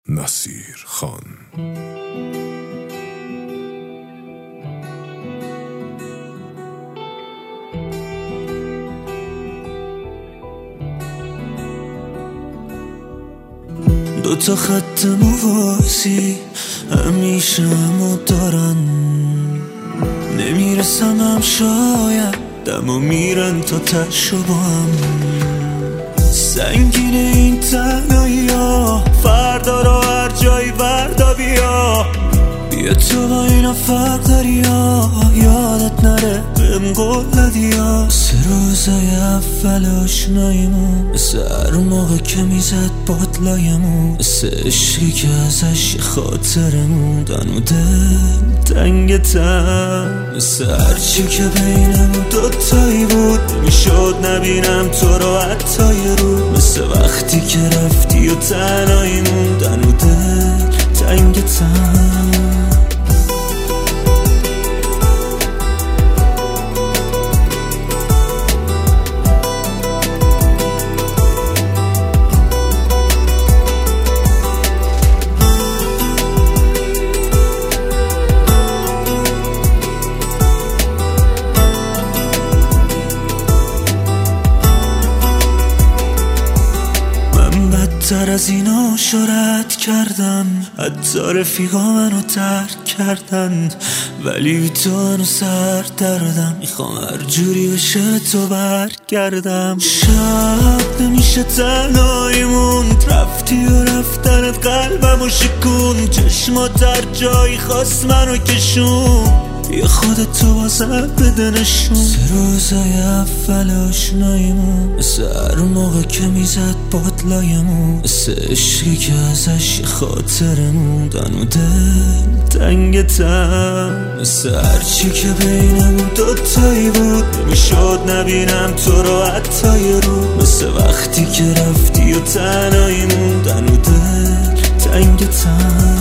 نصیر خان. دو تا خط موازی همیشه همو دارن، نمیرسم هم شاید دمو میرن تا تشو با هم. سنگین این تنهایی ها، فردا رو هر جایی وردا بیا تو با اینا فرق داری ها، یادت نره بهم قول دادی ها. سه روزای اول آشناییمون مثل هر موقع که میزد بادلایمون، مثل عشقی که ازش خاطره موندن و دل تنگتم، مثل هرچی که بینمون دوتایی بود نمیشد نبینم تو رو حتی یه رو، مثل وقتی که رفتی و تنهایی موندن و دل تنگتم. بدتر از اینا شرط کردم، حتی رفیقا منو ترک کردن، ولی تو هنو سر دردم، میخوام هر جوری بشه تو برگردم. شب نمیشه تنهاییمون، رفتی و رفتنت قلبمو شکون، چشمات هر جایی خواست منو کشون، بیا خودتو بازم بده نشون. سه روزای اول آشناییمون مثل هر موقع که میزد بادلایمون، مثل عشقی که ازش خاطره موندن و دل تنگتم، مثل هرچی که بینمون دوتایی بود نمیشد نبینم تو رو حتی یه رو، مثل وقتی که رفتی و تنهایی موندن و دل تنگتم.